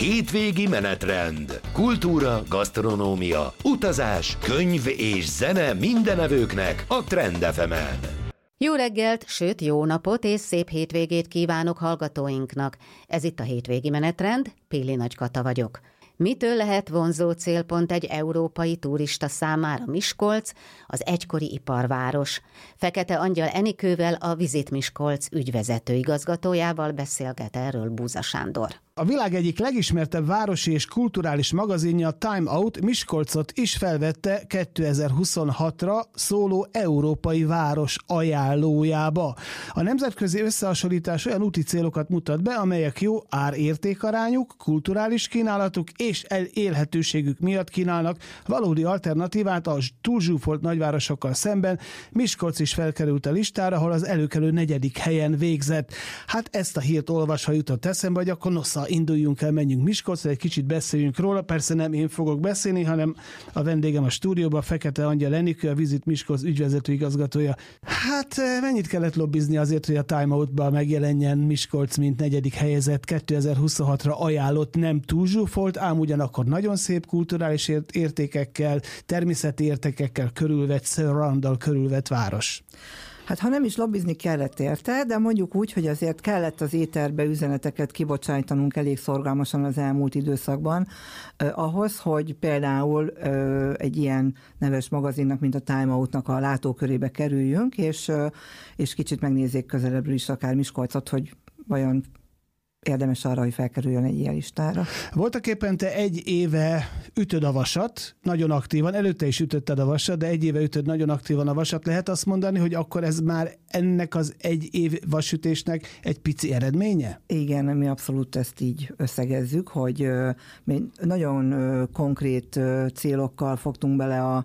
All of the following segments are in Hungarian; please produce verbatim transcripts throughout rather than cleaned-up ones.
Hétvégi menetrend. Kultúra, gasztronómia, utazás, könyv és zene mindenevőknek a Trend ef emen. Jó reggelt, sőt jó napot és szép hétvégét kívánok hallgatóinknak. Ez itt a Hétvégi menetrend, Pilli Nagy Kata vagyok. Mitől lehet vonzó célpont egy európai turista számára Miskolc, az egykori iparváros? Fekete Angyal Enikővel, a Visit Miskolc ügyvezető igazgatójával beszélget erről Búza Sándor. A világ egyik legismertebb városi és kulturális magazinja, a Time Out Miskolcot is felvette kétezer-huszonhatra szóló európai város ajánlójába. A nemzetközi összehasonlítás olyan úti célokat mutat be, amelyek jó ár-értékarányuk, kulturális kínálatuk és élhetőségük miatt kínálnak valódi alternatívát a túlzsúfolt nagyvárosokkal szemben. Miskolc is felkerült a listára, ahol az előkelő negyedik helyen végzett. Hát ezt a hírt olvasva jutott eszembe, hogy akkor nosza, induljunk el, menjünk Miskolcra, egy kicsit beszéljünk róla. Persze nem én fogok beszélni, hanem a vendégem a stúdióban, Fekete Angyal Enikő, a Visit Miskolc ügyvezető igazgatója. Hát mennyit kellett lobbizni azért, hogy a Time Out-ban megjelenjen Miskolc, mint negyedik helyezett, kétezer-huszonhatra ajánlott, nem túl zsúfolt, ám ugyanakkor nagyon szép kulturális értékekkel, természeti értékekkel körülvett, surround-dal körülvett város. Hát ha nem is lobbizni kellett érte, de mondjuk úgy, hogy azért kellett az éterbe üzeneteket kibocsájtanunk elég szorgalmasan az elmúlt időszakban, eh, ahhoz, hogy például eh, egy ilyen neves magazinnak, mint a Time Out-nak a látókörébe kerüljünk, és, eh, és kicsit megnézzék közelebbről is akár Miskolcot, hogy vajon érdemes arra, hogy felkerüljön egy ilyen listára. Voltak éppen te egy éve ütöd a vasat, nagyon aktívan, előtte is ütötted a vasat, de egy éve ütöd nagyon aktívan a vasat. Lehet azt mondani, hogy akkor ez már ennek az egy év vasütésnek egy pici eredménye? Igen, mi abszolút ezt így összegezzük, hogy mi nagyon konkrét célokkal fogtunk bele a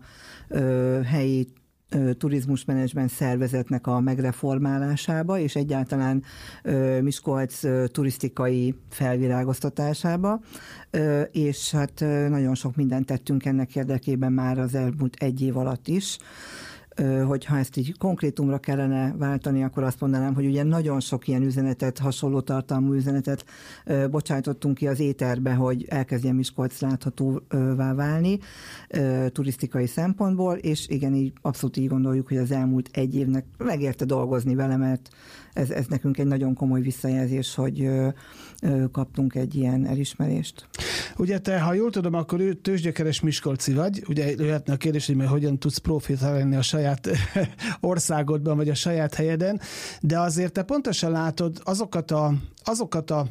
helyi turizmusmenedzsment szervezetnek a megreformálásába, és egyáltalán Miskolc turisztikai felvirágoztatásába, és hát nagyon sok mindent tettünk ennek érdekében már az elmúlt egy év alatt is. Hogyha ezt így konkrétumra kellene váltani, akkor azt mondanám, hogy ugye nagyon sok ilyen üzenetet, hasonló tartalmú üzenetet bocsájtottunk ki az éterbe, hogy elkezdjen Miskolc láthatóvá válni turisztikai szempontból, és igen, így abszolút így gondoljuk, hogy az elmúlt egy évnek megérte dolgozni vele, mert ez, ez nekünk egy nagyon komoly visszajelzés, hogy kaptunk egy ilyen elismerést. Ugye te, ha jól tudom, akkor ő tőzsdekeres miskolci vagy. Ugye jöhetne a kérdés, hogy mert hogyan tudsz profitálni a saját országodban, vagy a saját helyeden, de azért te pontosan látod azokat a, azokat a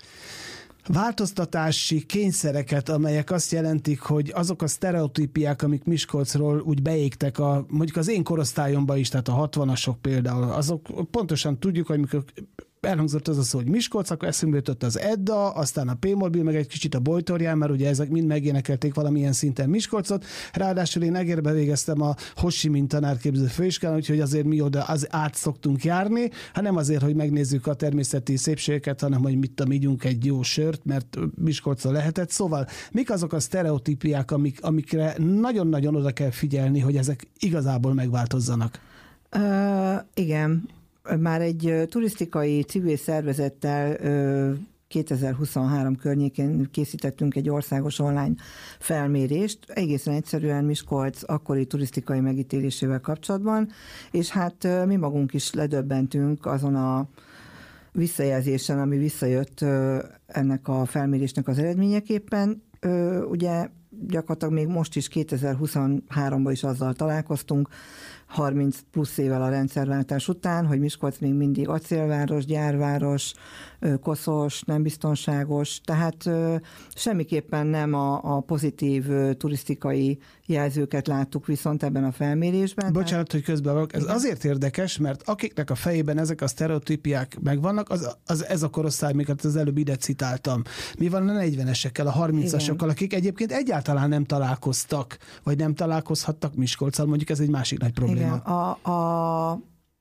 változtatási kényszereket, amelyek azt jelentik, hogy azok a sztereotípiák, amik Miskolcról úgy beégtek, a, mondjuk az én korosztályomban is, tehát a hatvanasok például, azok pontosan tudjuk, hogy mikor elhangzott az a szó, hogy Miskolc, akkor eszünkbe jutott az Edda, aztán a P-mobil, meg egy kicsit a Bojtorján, mert ugye ezek mind megénekelték valamilyen szinten Miskolcot. Ráadásul én Egerbe végeztem a Hossi mint tanárképző főiskolán, úgyhogy azért mi oda az át szoktunk járni, hanem azért, hogy megnézzük a természeti szépségeket, hanem hogy mit tudom, ígyunk egy jó sört, mert Miskolcon lehetett. Szóval mik azok a sztereotípiák, amik, amikre nagyon-nagyon oda kell figyelni, hogy ezek igazából megváltozzanak? Uh, igen. Már egy turisztikai civil szervezettel kétezer-huszonhárom környékén készítettünk egy országos online felmérést, egészen egyszerűen Miskolc akkori turisztikai megítélésével kapcsolatban, és hát mi magunk is ledöbbentünk azon a visszajelzésen, ami visszajött ennek a felmérésnek az eredményeképpen. Ugye gyakorlatilag még most is kétezer-huszonháromban is azzal találkoztunk, harminc plusz évvel a rendszerváltás után, hogy Miskolc még mindig acélváros, gyárváros, koszos, nem biztonságos, tehát semmiképpen nem a, a pozitív turisztikai jelzőket láttuk viszont ebben a felmérésben. Bocsánat, tehát... hogy közben vagyok. Ez igen? Azért érdekes, mert akiknek a fejében ezek a sztereotípiák megvannak, az, az ez a korosztály, amiket az előbb ide citáltam. Mi van a negyvenesekkel, a harmincasokkal, akik egyébként egyáltalán nem találkoztak, vagy nem találkozhattak Miskolccal, mondjuk ez egy másik nagy probléma. Igen, a, a,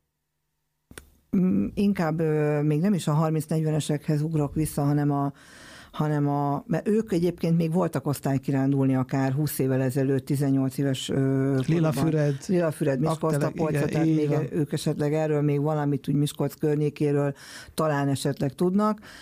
inkább még nem is a harminc-negyvenesekhez ugrok vissza, hanem a, hanem a, mert ők egyébként még voltak osztálykirándulni akár húsz évvel ezelőtt, tizennyolc éves Lilafüred, Lilafüred, Miskolc, Tapolca, tehát még van. Ők esetleg erről még valamit úgy Miskolc környékéről talán esetleg tudnak.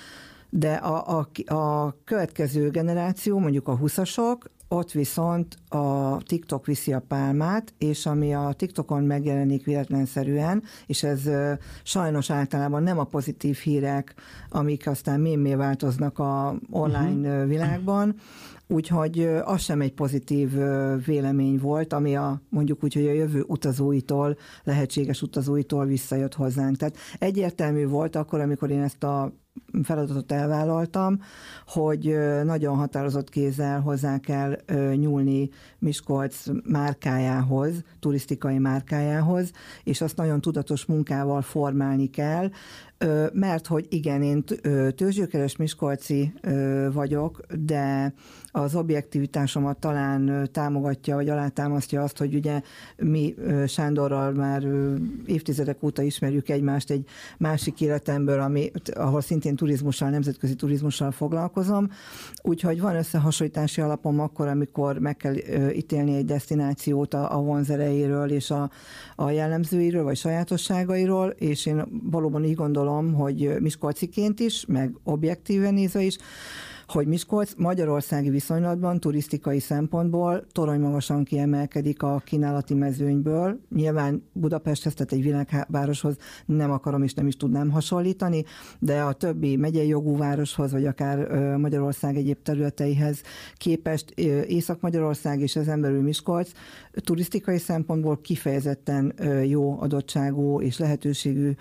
De a, a, a következő generáció, mondjuk a huszasok, ott viszont a TikTok viszi a pálmát, és ami a TikTokon megjelenik véletlenszerűen, és ez sajnos általában nem a pozitív hírek, amik aztán mémmé változnak a online uh-huh. világban, úgyhogy az sem egy pozitív vélemény volt, ami a, mondjuk úgy, hogy a jövő utazóitól, lehetséges utazóitól visszajött hozzánk. Tehát egyértelmű volt akkor, amikor én ezt a feladatot elvállaltam, hogy nagyon határozott kézzel hozzá kell nyúlni Miskolc márkájához, turisztikai márkájához, és azt nagyon tudatos munkával formálni kell, mert hogy igen, én tőzsgyökeres miskolci vagyok, de az objektivitásomat talán támogatja, vagy alátámasztja azt, hogy ugye mi Sándorral már évtizedek óta ismerjük egymást egy másik életemből, ami, ahol szintén turizmussal, nemzetközi turizmussal foglalkozom, úgyhogy van összehasonlítási alapom akkor, amikor meg kell ítélni egy desztinációt a, a vonzerejéről és a, a jellemzőiről, vagy sajátosságairól, és én valóban így gondolom, hogy miskolciként is, meg objektíven nézve is, hogy Miskolc magyarországi viszonylatban, turisztikai szempontból toronymagasan kiemelkedik a kínálati mezőnyből. Nyilván Budapesthez, tehát egy világvároshoz nem akarom és nem is tudnám hasonlítani, de a többi megyei jogú városhoz, vagy akár Magyarország egyéb területeihez képest Észak-Magyarország és ezen belül Miskolc turisztikai szempontból kifejezetten jó adottságú és lehetőségű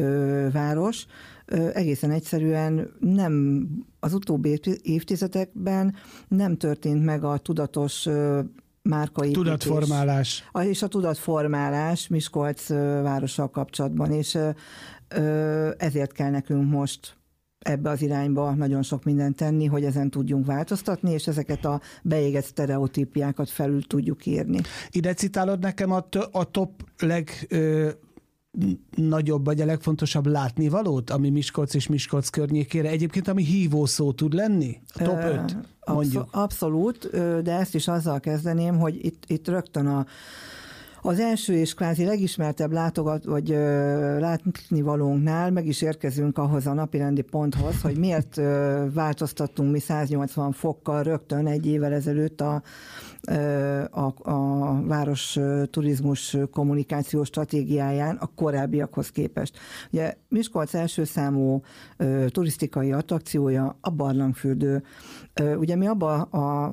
város. Egészen egyszerűen nem, az utóbbi évtizedekben nem történt meg a tudatos márkai tudatformálás. És a tudatformálás Miskolc várossal kapcsolatban, és ezért kell nekünk most ebbe az irányba nagyon sok mindent tenni, hogy ezen tudjunk változtatni, és ezeket a beégett sztereotípiákat felül tudjuk írni. Ide citálod nekem a, a top leg... Ö... nagyobb, vagy a legfontosabb látnivalót, ami Miskolc és Miskolc környékére, egyébként ami hívószó tud lenni? A top öt, mondjuk. Abszolút, de ezt is azzal kezdeném, hogy itt, itt rögtön a Az első és kvázi legismertebb látogat, vagy ö, látnivalónknál meg is érkezünk ahhoz a napirendi ponthoz, hogy miért ö, változtattunk mi száznyolcvan fokkal rögtön egy évvel ezelőtt a, ö, a, a város turizmus kommunikációs stratégiáján a korábbiakhoz képest. Ugye Miskolc első számú ö, turisztikai attrakciója a barlangfürdő. Ö, ugye mi abba a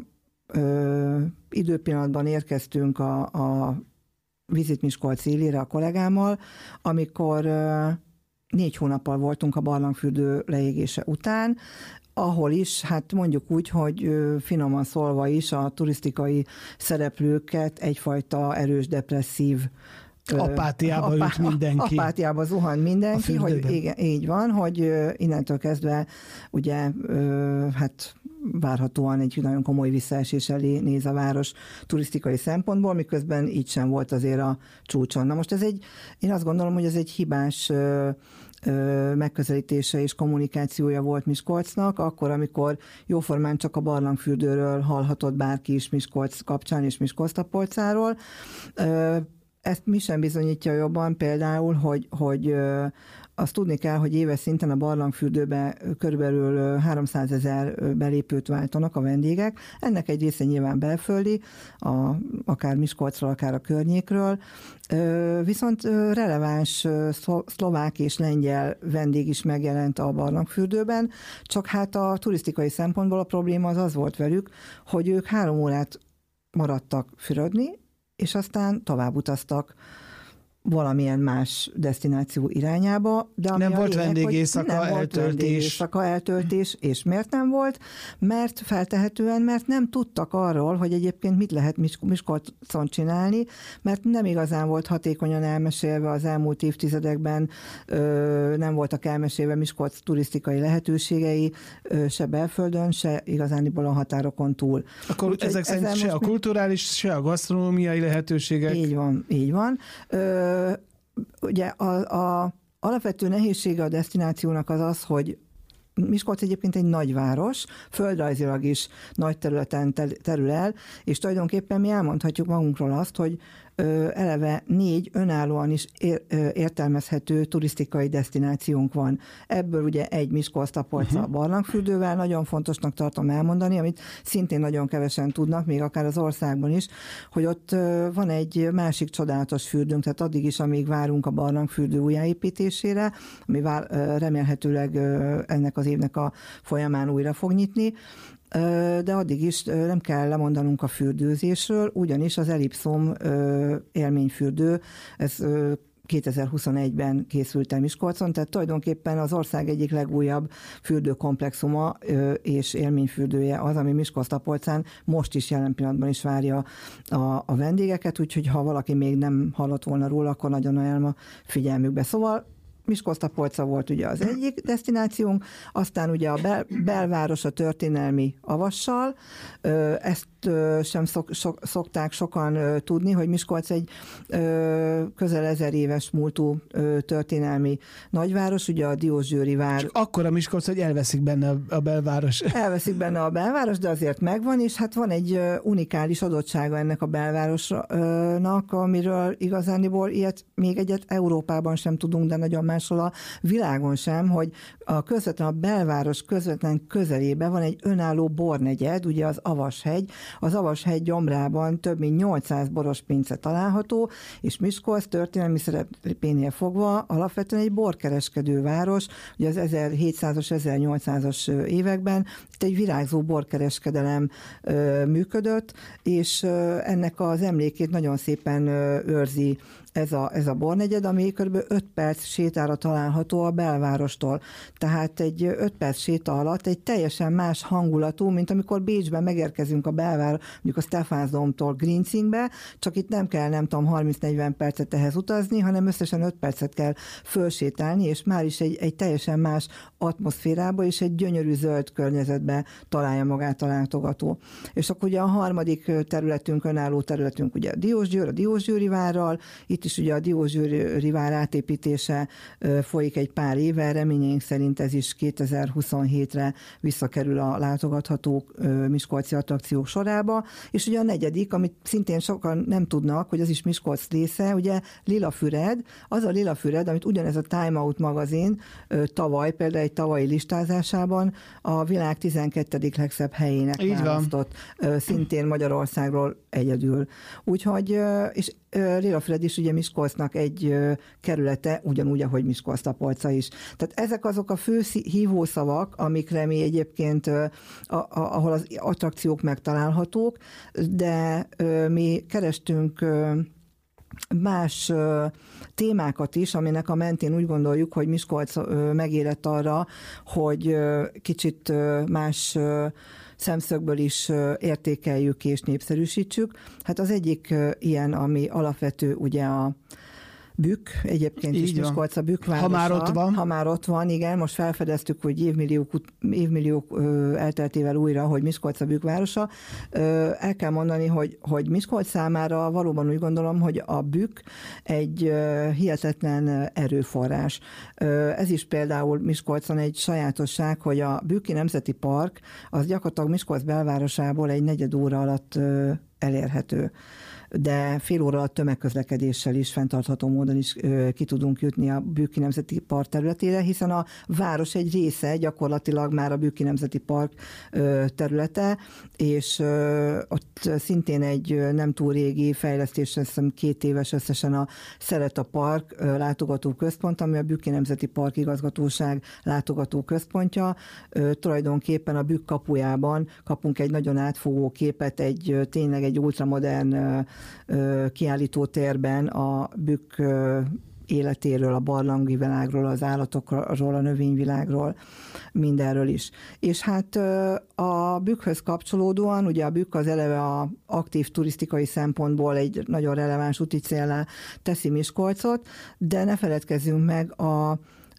ö, időpillanatban érkeztünk a, a Visit Miskolc élére a kollégámmal, amikor négy hónappal voltunk a barlangfürdő leégése után, ahol is, hát mondjuk úgy, hogy finoman szólva is a turisztikai szereplőket egyfajta erős depresszív apátiába apá, ült mindenki. Apátiába zuhan mindenki, hogy igen, így van, hogy innentől kezdve ugye hát várhatóan egy nagyon komoly visszaesés elé néz a város turisztikai szempontból, miközben így sem volt azért a csúcson. Na most ez egy, én azt gondolom, hogy ez egy hibás megközelítése és kommunikációja volt Miskolcnak, akkor, amikor jóformán csak a barlangfürdőről hallhatott bárki is Miskolc kapcsán és Miskolc-Tapolcáról. Ezt mi sem bizonyítja jobban például, hogy, hogy azt tudni kell, hogy éves szinten a barlangfürdőbe körülbelül háromszázezer belépőt váltanak a vendégek. Ennek egy része nyilván belföldi, a, akár Miskolcról, akár a környékről. Viszont releváns szlovák és lengyel vendég is megjelent a barlangfürdőben, csak hát a turisztikai szempontból a probléma az az volt velük, hogy ők három órát maradtak fürödni, és aztán tovább utaztak valamilyen más desztináció irányába. De ami nem a volt lényeg, vendégéjszaka nem eltöltés. Volt vendégéjszaka eltöltés, és miért nem volt? Mert feltehetően, mert nem tudtak arról, hogy egyébként mit lehet Miskolcon csinálni, mert nem igazán volt hatékonyan elmesélve az elmúlt évtizedekben, nem voltak elmesélve Miskolc turisztikai lehetőségei, se belföldön, se igazániból a határokon túl. Akkor úgy, ezek szerint se a kulturális, se a gasztronómiai lehetőségek. Így van, így van. Ö, ugye a, a alapvető nehézsége a desztinációnak az az, hogy Miskolc egyébként egy nagyváros, földrajzilag is nagy területen terül el, és tulajdonképpen mi elmondhatjuk magunkról azt, hogy eleve négy önállóan is értelmezhető turisztikai desztinációnk van. Ebből ugye egy Miskolc-Tapolca uh-huh. barlangfürdővel, nagyon fontosnak tartom elmondani, amit szintén nagyon kevesen tudnak, még akár az országban is, hogy ott van egy másik csodálatos fürdőnk, tehát addig is, amíg várunk a barlangfürdő újjáépítésére, ami vár, remélhetőleg ennek az évnek a folyamán újra fog nyitni, de addig is nem kell lemondanunk a fürdőzésről, ugyanis az Elipszom élményfürdő, ez kétezer-huszonegyben készült el Miskolcon, tehát tulajdonképpen az ország egyik legújabb fürdőkomplexuma és élményfürdője az, ami Miskolc-Tapolcán most is jelen pillanatban is várja a, a vendégeket, úgyhogy ha valaki még nem hallott volna róla, akkor nagyon ajánlom a figyelmükbe. Szóval Miskolc-Tapolca volt ugye az egyik desztinációnk, aztán ugye a bel, belváros a történelmi avassal, ezt sem szok, sok, szokták sokan tudni, hogy Miskolc egy közel ezer éves múltú történelmi nagyváros, ugye a Diósgyőri vár. Csak akkor a Miskolc, hogy elveszik benne a belváros. Elveszik benne a belváros, de azért megvan, és hát van egy unikális adottsága ennek a belvárosnak, amiről igazániból ilyet még egyet Európában sem tudunk, de nagyon máshol a világon sem, hogy a közvetlen a belváros közvetlen közelében van egy önálló bornegyed, ugye az Avashegy. Az Avashegy gyomrában több mint nyolcszáz borospince található, és Miskolc történelmi szerepénél fogva alapvetően egy borkereskedő város, ugye az ezerhétszázas, ezernyolcszázas években itt egy virágzó borkereskedelem működött, és ennek az emlékét nagyon szépen őrzi ez a, ez a bornegyed, ami kb. öt perc sétára található a belvárostól. Tehát egy öt perc séta alatt egy teljesen más hangulatú, mint amikor Bécsben megérkezünk a belvár, mondjuk a Stephansdomtól Grinzingbe, csak itt nem kell, nem tudom, harminc-negyven percet ehhez utazni, hanem összesen öt percet kell fölsétálni, és már is egy, egy teljesen más atmoszférába és egy gyönyörű zöld környezetbe találja magát a látogató. És akkor ugye a harmadik területünk, önálló területünk ugye a Diósgyőr, a Diósgyőri várral, itt is ugye a Diósgyőri vár átépítése folyik egy pár éve, reményeink szerint ez is kétezer-huszonhétre visszakerül a látogatható miskolci attrakciók sorába, és ugye a negyedik, amit szintén sokan nem tudnak, hogy az is Miskolc része, ugye Lilafüred, az a Lilafüred, amit ugyanez a Time Out magazin tavaly, például egy tavalyi listázásában a világ tizenkettedik legszebb helyének így választott, van. Szintén Magyarországról egyedül. Úgyhogy, és Lilafüred is ugye Miskolcnak egy kerülete, ugyanúgy, ahogy Miskolc-Tapolca is. Tehát ezek azok a fő hívószavak, amikre mi egyébként, a, a, ahol az attrakciók megtalálhatók, de mi kerestünk más témákat is, aminek a mentén úgy gondoljuk, hogy Miskolc megérett arra, hogy kicsit más szemszögből is értékeljük és népszerűsítsük. Hát az egyik ilyen, ami alapvető, ugye a Bükk, egyébként is Miskolc a bükkvárosa. Ha már ott van. Ha már ott van, igen, most felfedeztük, hogy évmilliók, évmilliók elteltével újra, hogy Miskolc a bükkvárosa. El kell mondani, hogy, hogy Miskolc számára valóban úgy gondolom, hogy a bükk egy hihetetlen erőforrás. Ez is például Miskolcon egy sajátosság, hogy a Bükki Nemzeti Park az gyakorlatilag Miskolc belvárosából egy negyed óra alatt elérhető, de fél óra alatt tömegközlekedéssel is, fenntartható módon is ki tudunk jutni a Bükki Nemzeti Park területére, hiszen a város egy része gyakorlatilag már a Bükki Nemzeti Park területe, és ott szintén egy nem túl régi fejlesztés, azt hiszem két éves összesen a Szereta Park látogatóközpont, ami a Bükki Nemzeti Park igazgatóság látogatóközpontja. Tulajdonképpen a Bükk kapujában kapunk egy nagyon átfogó képet, egy tényleg egy ultramodern kiállítótérben a Bükk életéről, a barlangi világról, az állatokról, a növényvilágról, mindenről is. És hát a Bükkhöz kapcsolódóan, ugye a Bükk az eleve a aktív turisztikai szempontból egy nagyon releváns úti céllá teszi Miskolcot, de ne feledkezzünk meg a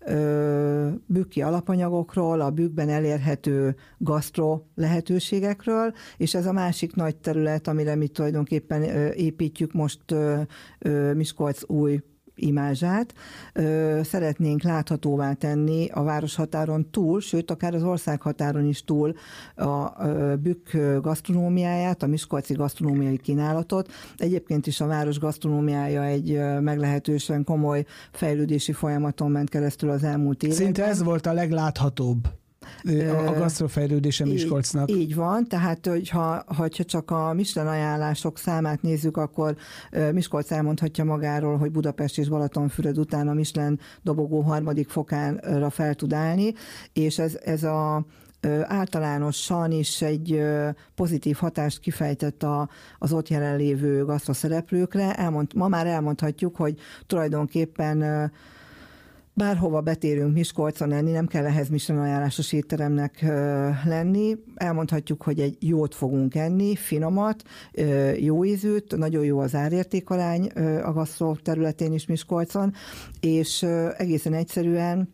bükki alapanyagokról, a Bükkben elérhető gasztro lehetőségekről, és ez a másik nagy terület, amire mi tulajdonképpen építjük most Miskolc új imázsát szeretnénk láthatóvá tenni a városhatáron túl, sőt, akár az országhatáron is túl a Bükk gasztronómiáját, a miskolci gasztronómiai kínálatot. Egyébként is a város gasztronómiája egy meglehetősen komoly fejlődési folyamaton ment keresztül az elmúlt években. Szinte ez volt a legláthatóbb a gasztrofejlődése Miskolcnak. Így, így van, tehát hogyha, hogyha csak a Michelin ajánlások számát nézzük, akkor Miskolc elmondhatja magáról, hogy Budapest és Balatonfüred után a Michelin dobogó harmadik fokánra fel tud állni, és ez, ez a általánosan is egy pozitív hatást kifejtett a, az ott jelenlévő gasztroszereplőkre. Elmond, ma már elmondhatjuk, hogy tulajdonképpen bárhova betérünk Miskolcon enni, nem kell ehhez Michelin ajánlásos étteremnek lenni. Elmondhatjuk, hogy egy jót fogunk enni, finomat, jó ízűt, nagyon jó az árértékarány a gasztro területén is Miskolcon, és egészen egyszerűen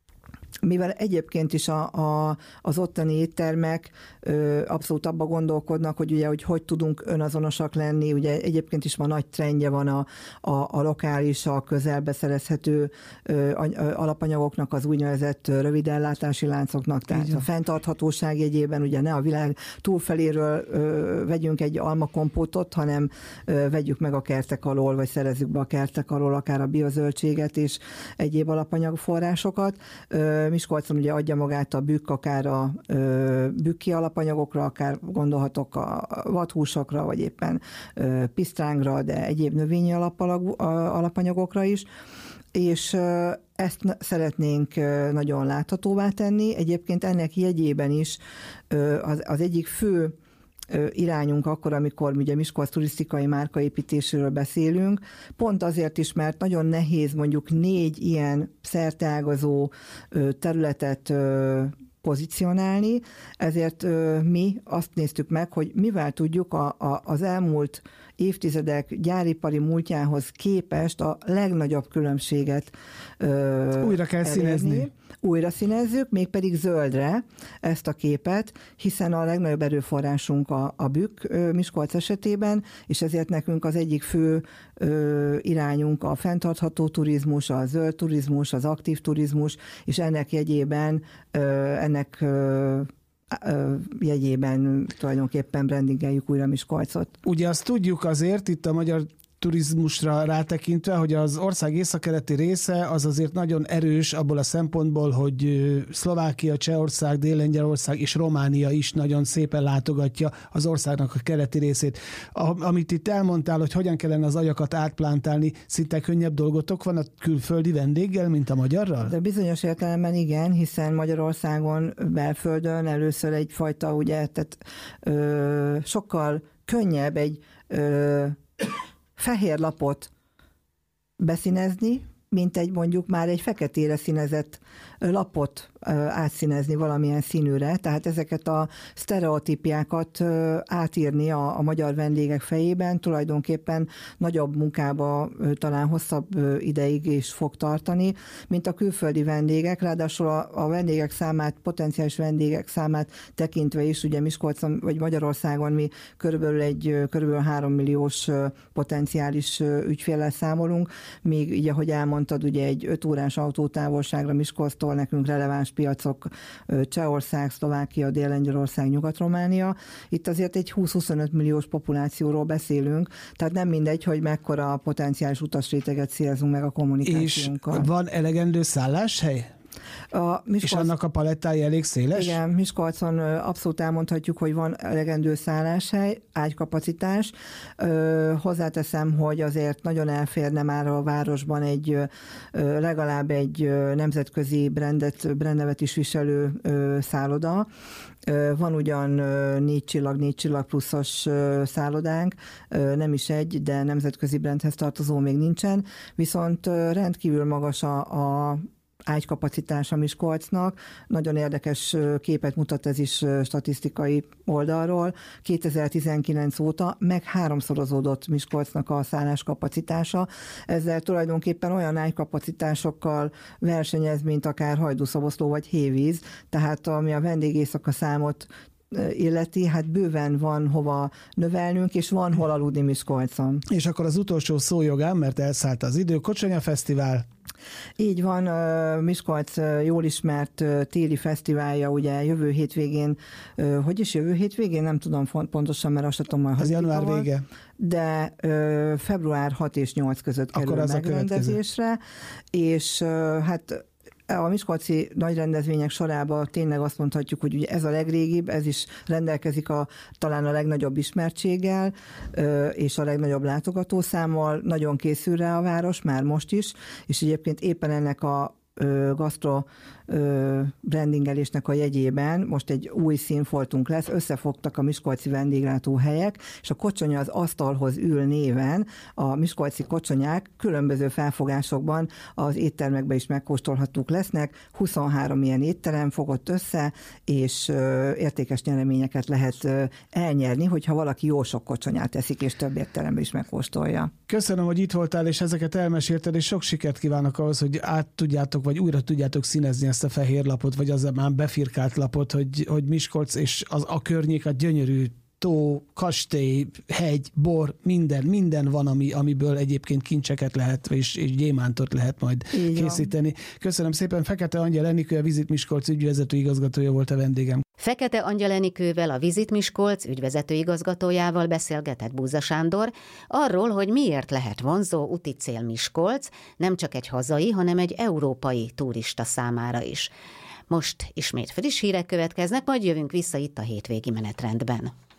mivel egyébként is a, a, az ottani éttermek ö, abszolút abba gondolkodnak, hogy ugye, hogy hogy tudunk önazonosak lenni, ugye egyébként is ma nagy trendje van a, a, a lokális, a közelbe szerezhető ö, alapanyagoknak, az úgynevezett rövidellátási láncoknak, tehát igen. A fenntarthatóság jegyében ugye ne a világ túlfeléről ö, vegyünk egy almakompótot, hanem ö, vegyük meg a kertek alól, vagy szerezzük be a kertek alól akár a biozöldséget és egyéb alapanyagforrásokat. Ö, Miskolcon ugye adja magát a Bükk, akár a ö, bükki alapanyagokra, akár gondolhatok a vadhúsokra, vagy éppen ö, pisztrángra, de egyéb növényi alapalag, alapanyagokra is, és ö, ezt szeretnénk ö, nagyon láthatóvá tenni. Egyébként ennek jegyében is ö, az, az egyik fő irányunk akkor, amikor ugye Miskolc turisztikai márkaépítésről beszélünk, pont azért is, mert nagyon nehéz mondjuk négy ilyen szerteágazó területet pozícionálni, ezért mi azt néztük meg, hogy mivel tudjuk a, a, az elmúlt évtizedek gyáripari múltjához képest a legnagyobb különbséget újra kell elérni. Színezni. Újra színezzük, mégpedig zöldre ezt a képet, hiszen a legnagyobb erőforrásunk a, a Bükk Miskolc esetében, és ezért nekünk az egyik fő ö, irányunk a fenntartható turizmus, a zöld turizmus, az aktív turizmus, és ennek jegyében, ö, ennek ö, jegyében tulajdonképpen brandingeljük újra Miskolcot. Ugye azt tudjuk azért itt a magyar turizmusra rátekintve, hogy az ország északkeleti része az azért nagyon erős abból a szempontból, hogy Szlovákia, Csehország, Dél-Lengyelország és Románia is nagyon szépen látogatja az országnak a keleti részét. A, amit itt elmondtál, hogy hogyan kellene az agyakat átplántálni, szinte könnyebb dolgotok van a külföldi vendéggel, mint a magyarral? De bizonyos értelemben igen, hiszen Magyarországon belföldön először egyfajta, ugye, tehát ö, sokkal könnyebb egy ö, fehér lapot beszínezni, mint egy mondjuk már egy feketére színezett lapot átszínezni valamilyen színűre, tehát ezeket a sztereotípiákat átírni a, a magyar vendégek fejében tulajdonképpen nagyobb munkába talán hosszabb ideig is fog tartani, mint a külföldi vendégek, ráadásul a, a vendégek számát, potenciális vendégek számát tekintve is, ugye Miskolcon vagy Magyarországon mi körülbelül egy körülbelül három milliós potenciális ügyféllel számolunk, még így, ahogy elmondtad, ugye egy öt órás autótávolságra Miskolctól nekünk releváns piacok Csehország, Szlovákia, Dél-Lengyelország, Nyugat-Románia. Itt azért egy húsz-huszonöt milliós populációról beszélünk, tehát nem mindegy, hogy mekkora potenciális utasréteget célzunk meg a kommunikációnkkal. És van elegendő szálláshely? A Miskolc... És annak a palettája elég széles? Igen, Miskolcon abszolút elmondhatjuk, hogy van elegendő szálláshely, ágykapacitás. Hozzáteszem, hogy azért nagyon elférne már a városban egy legalább egy nemzetközi brandet, brandnevet is viselő szálloda. Van ugyan négy csillag, négy csillag pluszos szállodánk, nem is egy, de nemzetközi brandhez tartozó még nincsen, viszont rendkívül magas a, a ágykapacitás a Miskolcnak. Nagyon érdekes képet mutat ez is statisztikai oldalról. kétezer-tizenkilenc óta meg háromszorozódott Miskolcnak a szálláskapacitása. Ezzel tulajdonképpen olyan ágykapacitásokkal versenyez, mint akár Hajdúszoboszló vagy Hévíz, tehát ami a vendégészaka számot illeti, hát bőven van hova növelnünk, és van hol aludni Miskolcon. És akkor az utolsó szó jogán, mert elszállt az idő, Kocsonya Fesztivál. Így van, Miskolc jól ismert téli fesztiválja, ugye jövő hétvégén, hogy is jövő hétvégén, nem tudom pontosan, mert azt tudom, az január van, vége. De február hat és nyolc között kerül akkor megrendezésre, és hát a miskolci nagy rendezvények sorában tényleg azt mondhatjuk, hogy ugye ez a legrégibb, ez is rendelkezik a, talán a legnagyobb ismertséggel és a legnagyobb látogatószámmal. Nagyon készül rá a város, már most is, és egyébként éppen ennek a gasztro brandingelésnek a jegyében most egy új színfoltunk lesz, összefogtak a miskolci vendéglátóhelyek, és a Kocsonya az asztalhoz ül néven a miskolci kocsonyák különböző felfogásokban az éttermekben is megkóstolhatók lesznek. huszonhárom ilyen étterem fogott össze, és értékes nyereményeket lehet elnyerni, hogyha valaki jó sok kocsonyát eszik, és több étteremben is megkóstolja. Köszönöm, hogy itt voltál, és ezeket elmesélted, és sok sikert kívánok ahhoz, hogy át tudjátok, vagy újra tudjátok színezni ezt a fehér lapot, vagy az a már befirkált lapot, hogy, hogy Miskolc és az, a környék a gyönyörű tó, kastély, hegy, bor, minden, minden van, ami, amiből egyébként kincseket lehet, és, és gyémántot lehet majd így készíteni. Van. Köszönöm szépen. Fekete Angyal Enikő, a Visit Miskolc ügyvezető igazgatója volt a vendégem. Fekete Angyal Enikővel, a Visit Miskolc ügyvezető igazgatójával beszélgetett Búza Sándor arról, hogy miért lehet vonzó úti cél Miskolc, nem csak egy hazai, hanem egy európai turista számára is. Most ismét friss hírek következnek, majd jövünk vissza itt a hétvégi menetrendben.